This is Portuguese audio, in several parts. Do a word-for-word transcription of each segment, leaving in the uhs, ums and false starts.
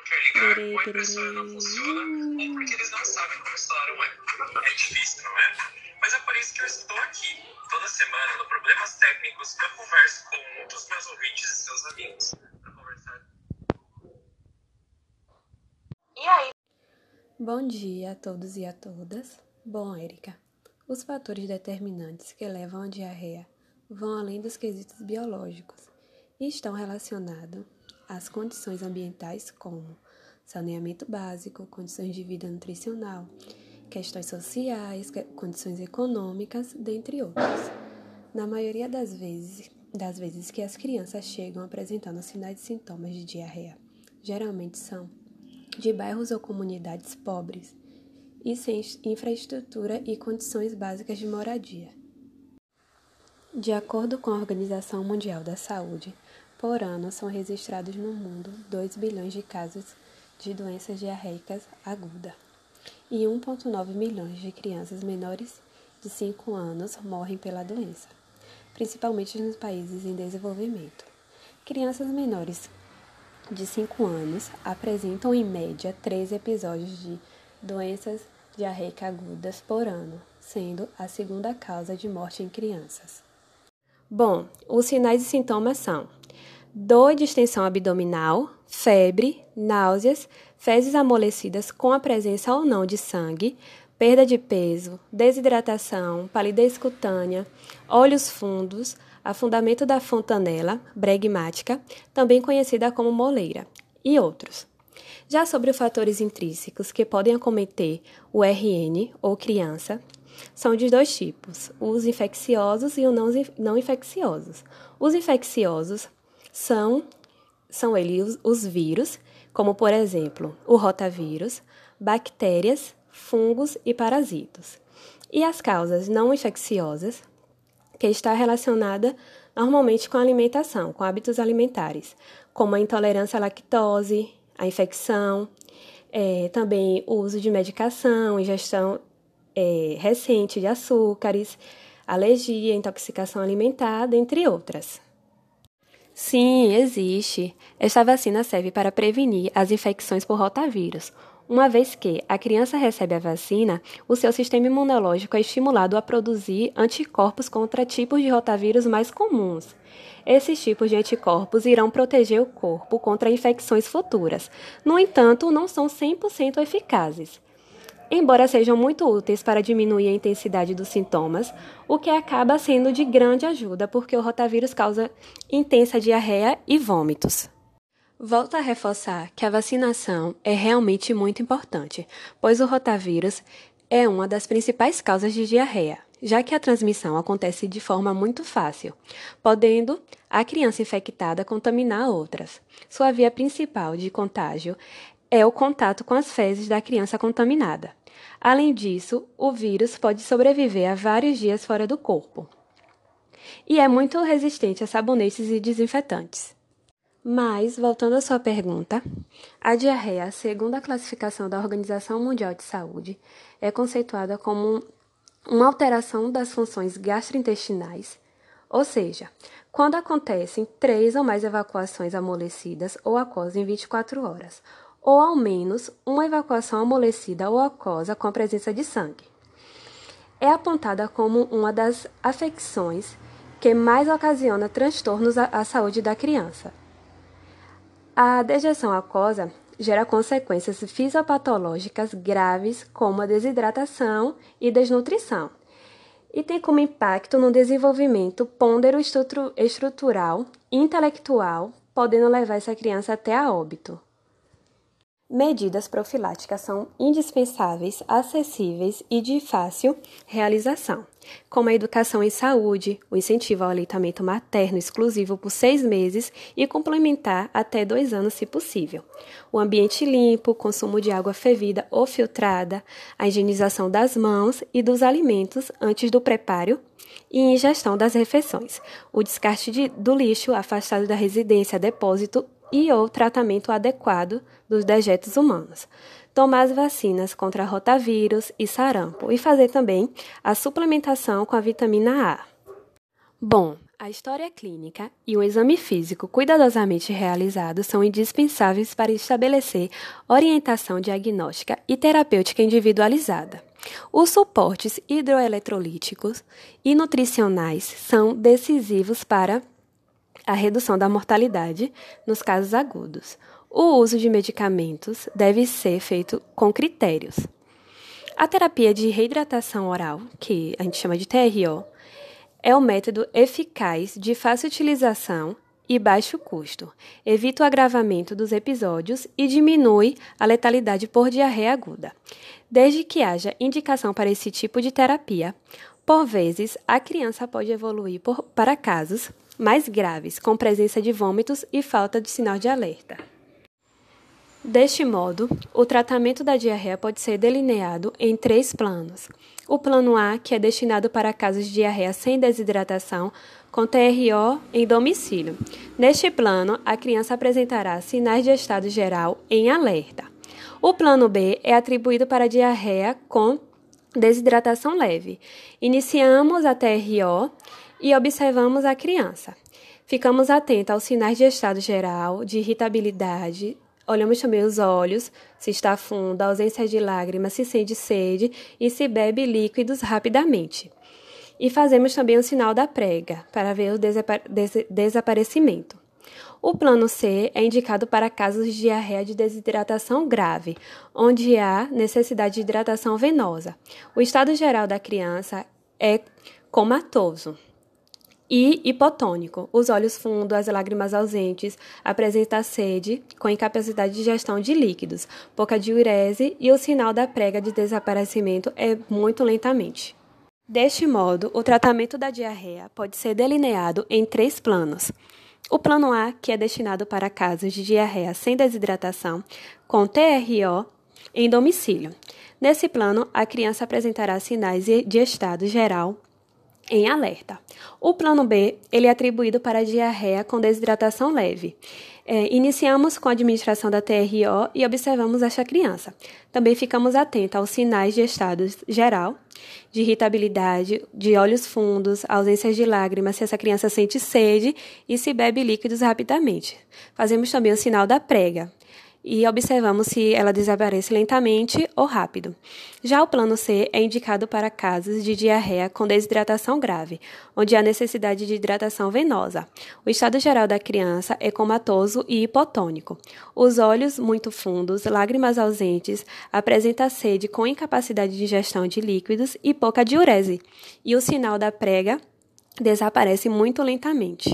quer ligar, Piriri, ou a impressora não funciona, ou porque eles não sabem como instalar um app. É difícil, não é? Mas é por isso que eu estou aqui. Toda semana, no Problemas Técnicos, eu converso com um dos meus ouvintes e seus amigos. Para conversar. E aí? Bom dia a todos e a todas. Bom, Érica, os fatores determinantes que levam à diarreia vão além dos quesitos biológicos e estão relacionados às condições ambientais como saneamento básico, condições de vida nutricional, questões sociais, condições econômicas, dentre outras. Na maioria das vezes, das vezes que as crianças chegam apresentando sinais e sintomas de diarreia, geralmente são de bairros ou comunidades pobres e sem infraestrutura e condições básicas de moradia. De acordo com a Organização Mundial da Saúde, por ano são registrados no mundo dois bilhões de casos de doenças diarreicas agudas e um vírgula nove milhões de crianças menores de cinco anos morrem pela doença, principalmente nos países em desenvolvimento. Crianças menores de cinco anos apresentam em média treze episódios de doenças diarreicas agudas por ano, sendo a segunda causa de morte em crianças. Bom, os sinais e sintomas são dor de extensão abdominal, febre, náuseas, fezes amolecidas com a presença ou não de sangue, perda de peso, desidratação, palidez cutânea, olhos fundos, afundamento da fontanela bregmática, também conhecida como moleira, e outros. Já sobre os fatores intrínsecos que podem acometer o R N ou criança, são de dois tipos, os infecciosos e os não infecciosos. Os infecciosos são, são eles os vírus, como por exemplo o rotavírus, bactérias, fungos e parasitos. E as causas não infecciosas, que está relacionada normalmente com a alimentação, com hábitos alimentares, como a intolerância à lactose, a infecção, é, também o uso de medicação, ingestão é, recente de açúcares, alergia, intoxicação alimentar, dentre outras. Sim, existe. Esta vacina serve para prevenir as infecções por rotavírus. Uma vez que a criança recebe a vacina, o seu sistema imunológico é estimulado a produzir anticorpos contra tipos de rotavírus mais comuns. Esses tipos de anticorpos irão proteger o corpo contra infecções futuras. No entanto, não são cem por cento eficazes. Embora sejam muito úteis para diminuir a intensidade dos sintomas, o que acaba sendo de grande ajuda porque o rotavírus causa intensa diarreia e vômitos. Volto a reforçar que a vacinação é realmente muito importante, pois o rotavírus é uma das principais causas de diarreia, já que a transmissão acontece de forma muito fácil, podendo a criança infectada contaminar outras. Sua via principal de contágio é o contato com as fezes da criança contaminada. Além disso, o vírus pode sobreviver a vários dias fora do corpo e é muito resistente a sabonetes e desinfetantes. Mas, voltando à sua pergunta, a diarreia, segundo a classificação da Organização Mundial de Saúde, é conceituada como uma alteração das funções gastrointestinais, ou seja, quando acontecem três ou mais evacuações amolecidas ou aquosas em vinte e quatro horas, ou ao menos uma evacuação amolecida ou aquosa com a presença de sangue. É apontada como uma das afecções que mais ocasiona transtornos à, à saúde da criança. A dejeção aquosa gera consequências fisiopatológicas graves como a desidratação e desnutrição, e tem como impacto no desenvolvimento pôndero-estrutural e intelectual, podendo levar essa criança até a óbito. Medidas profiláticas são indispensáveis, acessíveis e de fácil realização, como a educação em saúde, o incentivo ao aleitamento materno exclusivo por seis meses e complementar até dois anos, se possível, o ambiente limpo, o consumo de água fervida ou filtrada, a higienização das mãos e dos alimentos antes do preparo e ingestão das refeições, o descarte de, do lixo afastado da residência, depósito e ou tratamento adequado dos dejetos humanos, tomar as vacinas contra rotavírus e sarampo e fazer também a suplementação com a vitamina A. Bom, A história clínica e o exame físico cuidadosamente realizados são indispensáveis para estabelecer orientação diagnóstica e terapêutica individualizada. Os suportes hidroeletrolíticos e nutricionais são decisivos para a redução da mortalidade nos casos agudos. O uso de medicamentos deve ser feito com critérios. A terapia de reidratação oral, que a gente chama de T R O, é um método eficaz de fácil utilização e baixo custo, evita o agravamento dos episódios e diminui a letalidade por diarreia aguda. Desde que haja indicação para esse tipo de terapia, por vezes a criança pode evoluir por, para casos mais graves, com presença de vômitos e falta de sinal de alerta. Deste modo, o tratamento da diarreia pode ser delineado em três planos. O plano A, que é destinado para casos de diarreia sem desidratação, com T R O em domicílio. Neste plano, a criança apresentará sinais de estado geral em alerta. O plano B é atribuído para diarreia com desidratação leve. Iniciamos a T R O e observamos a criança. Ficamos atentos aos sinais de estado geral, de irritabilidade. Olhamos também os olhos, se está fundo, a ausência de lágrimas, se sente sede e se bebe líquidos rapidamente. E fazemos também o sinal da prega, para ver o desapa- des- desaparecimento. O plano C é indicado para casos de diarreia de desidratação grave, onde há necessidade de hidratação venosa. O estado geral da criança é comatoso e hipotônico, os olhos fundos, as lágrimas ausentes, apresenta sede com incapacidade de digestão de líquidos, pouca diurese e o sinal da prega de desaparecimento é muito lentamente. Deste modo, o tratamento da diarreia pode ser delineado em três planos. O plano A, que é destinado para casos de diarreia sem desidratação, com T R O em domicílio. Nesse plano, a criança apresentará sinais de estado geral em alerta. O plano B, ele é atribuído para diarreia com desidratação leve. É, iniciamos com a administração da T R O e observamos esta criança. Também ficamos atentos aos sinais de estado geral, de irritabilidade, de olhos fundos, ausência de lágrimas, se essa criança sente sede e se bebe líquidos rapidamente. Fazemos também o sinal da prega e observamos se ela desaparece lentamente ou rápido. Já o plano C é indicado para casos de diarreia com desidratação grave, onde há necessidade de hidratação venosa. O estado geral da criança é comatoso e hipotônico. Os olhos muito fundos, lágrimas ausentes, apresenta sede com incapacidade de digestão de líquidos e pouca diurese. E o sinal da prega desaparece muito lentamente.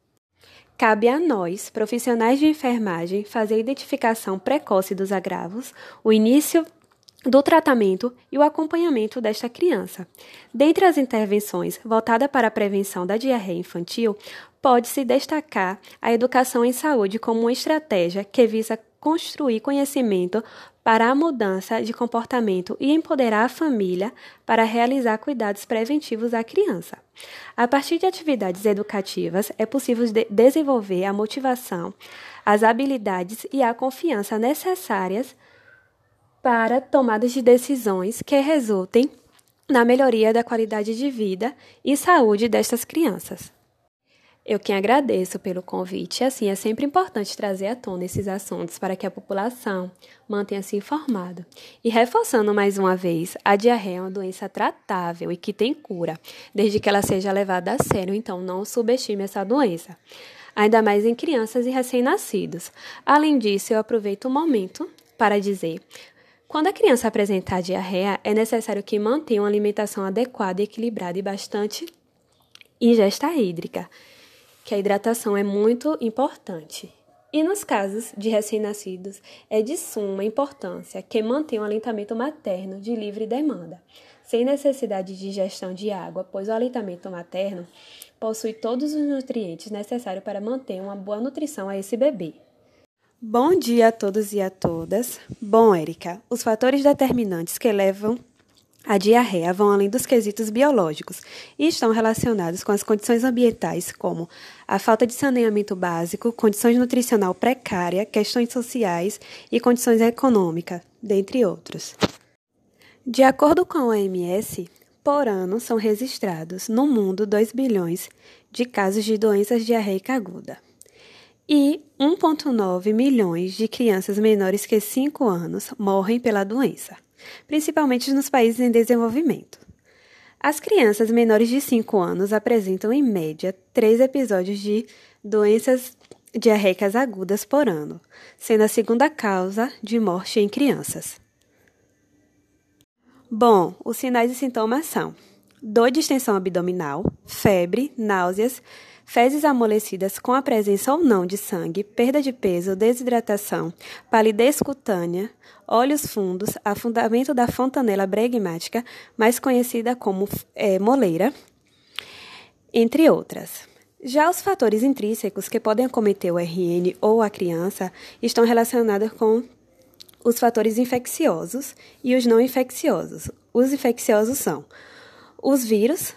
Cabe a nós, profissionais de enfermagem, fazer a identificação precoce dos agravos, o início do tratamento e o acompanhamento desta criança. Dentre as intervenções voltadas para a prevenção da diarreia infantil, pode-se destacar a educação em saúde como uma estratégia que visa construir conhecimento para a mudança de comportamento e empoderar a família para realizar cuidados preventivos à criança. A partir de atividades educativas, é possível de- desenvolver a motivação, as habilidades e a confiança necessárias para tomadas de decisões que resultem na melhoria da qualidade de vida e saúde destas crianças. Eu que agradeço pelo convite, assim é sempre importante trazer à tona esses assuntos para que a população mantenha-se informada. E reforçando mais uma vez, a diarreia é uma doença tratável e que tem cura, desde que ela seja levada a sério, então não subestime essa doença, ainda mais em crianças e recém-nascidos. Além disso, eu aproveito o momento para dizer: quando a criança apresentar diarreia, é necessário que mantenha uma alimentação adequada, equilibrada e bastante ingesta hídrica, que a hidratação é muito importante. E nos casos de recém-nascidos, é de suma importância que mantenha um aleitamento materno de livre demanda, sem necessidade de ingestão de água, pois o aleitamento materno possui todos os nutrientes necessários para manter uma boa nutrição a esse bebê. Bom dia a todos e a todas. Bom, Érica, os fatores determinantes que levam a diarreia vão além dos quesitos biológicos e estão relacionados com as condições ambientais, como a falta de saneamento básico, condições nutricional precária, questões sociais e condições econômicas, dentre outros. De acordo com a O M S, por ano são registrados no mundo dois bilhões de casos de doenças diarreica aguda e um vírgula nove milhões de crianças menores que cinco anos morrem pela doença, principalmente nos países em desenvolvimento. As crianças menores de cinco anos apresentam, em média, três episódios de doenças diarreicas agudas por ano, sendo a segunda causa de morte em crianças. Bom, os sinais e sintomas são dor de extensão abdominal, febre, náuseas, fezes amolecidas com a presença ou não de sangue, perda de peso, desidratação, palidez cutânea, olhos fundos, afundamento da fontanela bregmática, mais conhecida como é, moleira, entre outras. Já os fatores intrínsecos que podem acometer o R N ou a criança estão relacionados com os fatores infecciosos e os não infecciosos. Os infecciosos são os vírus,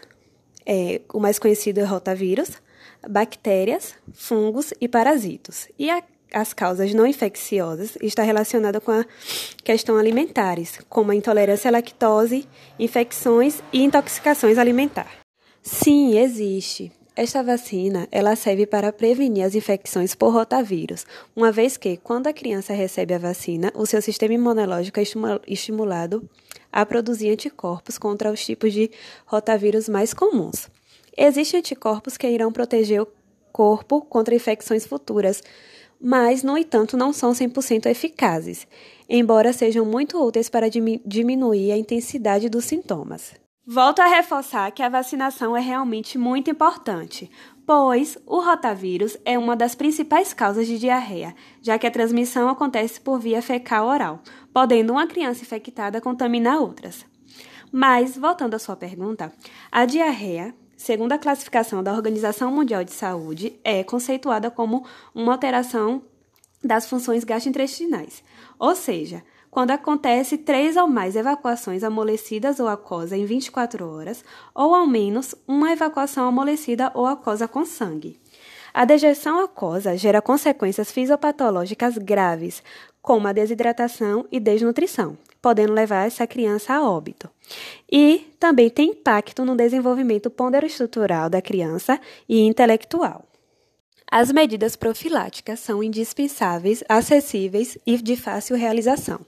é, o mais conhecido é o rotavírus, bactérias, fungos e parasitos. E a, as causas não infecciosas estão relacionadas com a questão alimentares, como a intolerância à lactose, infecções e intoxicações alimentares. Sim, existe. Esta vacina ela serve para prevenir as infecções por rotavírus, uma vez que, quando a criança recebe a vacina, o seu sistema imunológico é estimulado a produzir anticorpos contra os tipos de rotavírus mais comuns. Existem anticorpos que irão proteger o corpo contra infecções futuras, mas, no entanto, não são cem por cento eficazes, embora sejam muito úteis para diminuir a intensidade dos sintomas. Volto a reforçar que a vacinação é realmente muito importante, pois o rotavírus é uma das principais causas de diarreia, já que a transmissão acontece por via fecal-oral, podendo uma criança infectada contaminar outras. Mas, voltando à sua pergunta, a diarreia, segundo a classificação da Organização Mundial de Saúde, é conceituada como uma alteração das funções gastrointestinais, ou seja, quando acontece três ou mais evacuações amolecidas ou aquosa em vinte e quatro horas, ou ao menos uma evacuação amolecida ou aquosa com sangue. A dejecção aquosa gera consequências fisiopatológicas graves, como a desidratação e desnutrição, podendo levar essa criança a óbito. E também tem impacto no desenvolvimento ponderoestrutural da criança e intelectual. As medidas profiláticas são indispensáveis, acessíveis e de fácil realização,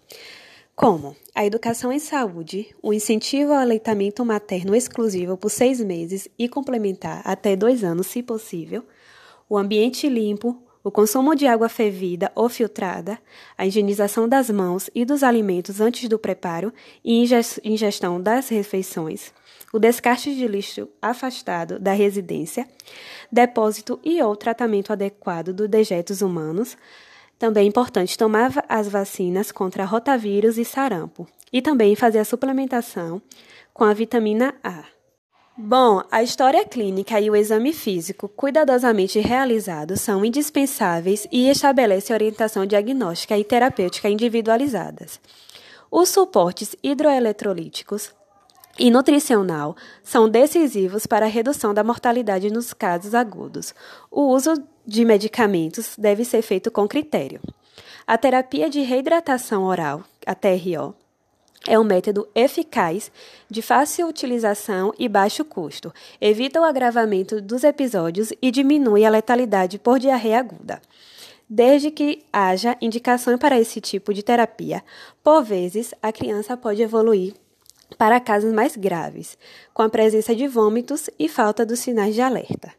como a educação em saúde, o incentivo ao aleitamento materno exclusivo por seis meses e complementar até dois anos, se possível, o ambiente limpo, o consumo de água fervida ou filtrada, a higienização das mãos e dos alimentos antes do preparo e ingestão das refeições, o descarte de lixo afastado da residência, depósito e ou tratamento adequado dos dejetos humanos. Também é importante tomar as vacinas contra rotavírus e sarampo e também fazer a suplementação com a vitamina A. Bom, a história clínica e o exame físico cuidadosamente realizados são indispensáveis e estabelecem orientação diagnóstica e terapêutica individualizadas. Os suportes hidroeletrolíticos e nutricional são decisivos para a redução da mortalidade nos casos agudos. O uso de medicamentos deve ser feito com critério. A terapia de reidratação oral, a T R O, é um método eficaz, de fácil utilização e baixo custo, evita o agravamento dos episódios e diminui a letalidade por diarreia aguda. Desde que haja indicação para esse tipo de terapia, por vezes a criança pode evoluir para casos mais graves, com a presença de vômitos e falta dos sinais de alerta.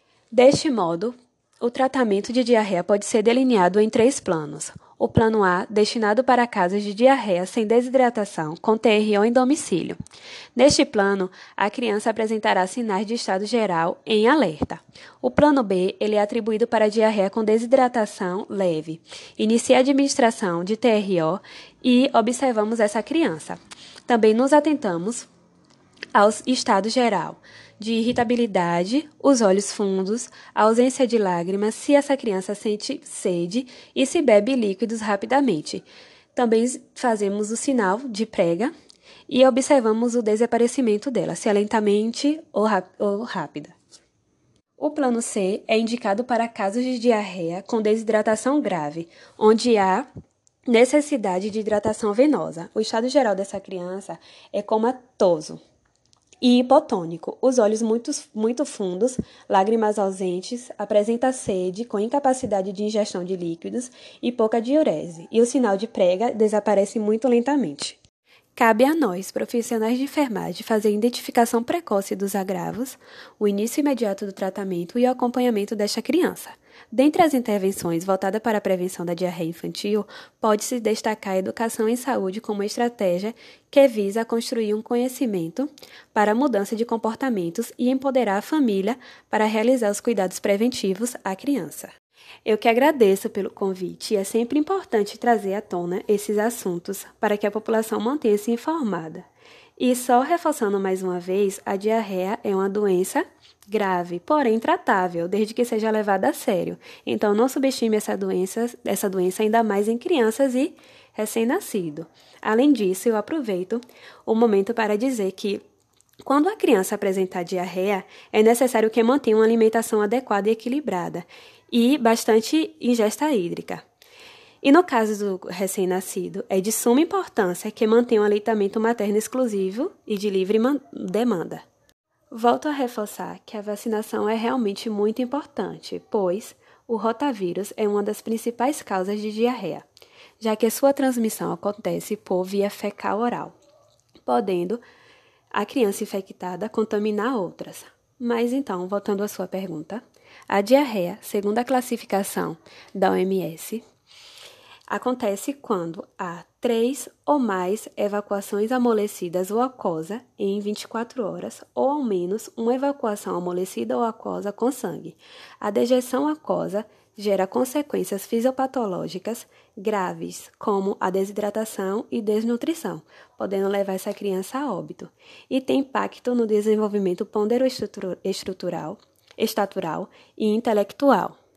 Deste modo, o tratamento de diarreia pode ser delineado em três planos. O plano A, destinado para casos de diarreia sem desidratação, com T R O em domicílio. Neste plano, a criança apresentará sinais de estado geral em alerta. O plano B, ele é atribuído para diarreia com desidratação leve. Inicia a administração de T R O e observamos essa criança. Também nos atentamos ao estado geral de irritabilidade, os olhos fundos, a ausência de lágrimas, se essa criança sente sede e se bebe líquidos rapidamente. Também fazemos o sinal de prega e observamos o desaparecimento dela, se é lentamente ou, ou rápida. O plano C é indicado para casos de diarreia com desidratação grave, onde há necessidade de hidratação venosa. O estado geral dessa criança é comatoso E hipotônico, os olhos muito, muito fundos, lágrimas ausentes, apresenta sede com incapacidade de ingestão de líquidos e pouca diurese, e o sinal de prega desaparece muito lentamente. Cabe a nós, profissionais de enfermagem, fazer a identificação precoce dos agravos, o início imediato do tratamento e o acompanhamento desta criança. Dentre as intervenções voltadas para a prevenção da diarreia infantil, pode-se destacar a educação em saúde como estratégia que visa construir um conhecimento para a mudança de comportamentos e empoderar a família para realizar os cuidados preventivos à criança. Eu que agradeço pelo convite e é sempre importante trazer à tona esses assuntos para que a população mantenha-se informada. E só reforçando mais uma vez, a diarreia é uma doença grave, porém tratável, desde que seja levada a sério. Então não subestime essa doença, essa doença ainda mais em crianças e recém-nascido. Além disso, eu aproveito o momento para dizer que quando a criança apresentar diarreia, é necessário que mantenha uma alimentação adequada e equilibrada e bastante ingesta hídrica. E no caso do recém-nascido, é de suma importância que mantenha um aleitamento materno exclusivo e de livre demanda. Volto a reforçar que a vacinação é realmente muito importante, pois o rotavírus é uma das principais causas de diarreia, já que a sua transmissão acontece por via fecal-oral, podendo a criança infectada contaminar outras. Mas então, voltando à sua pergunta, a diarreia, segundo a classificação da O M S, acontece quando há três ou mais evacuações amolecidas ou aquosa em vinte e quatro horas, ou ao menos uma evacuação amolecida ou aquosa com sangue. A dejeção aquosa gera consequências fisiopatológicas graves, como a desidratação e desnutrição, podendo levar essa criança a óbito, e tem impacto no desenvolvimento ponderoestrutural, estatural e intelectual.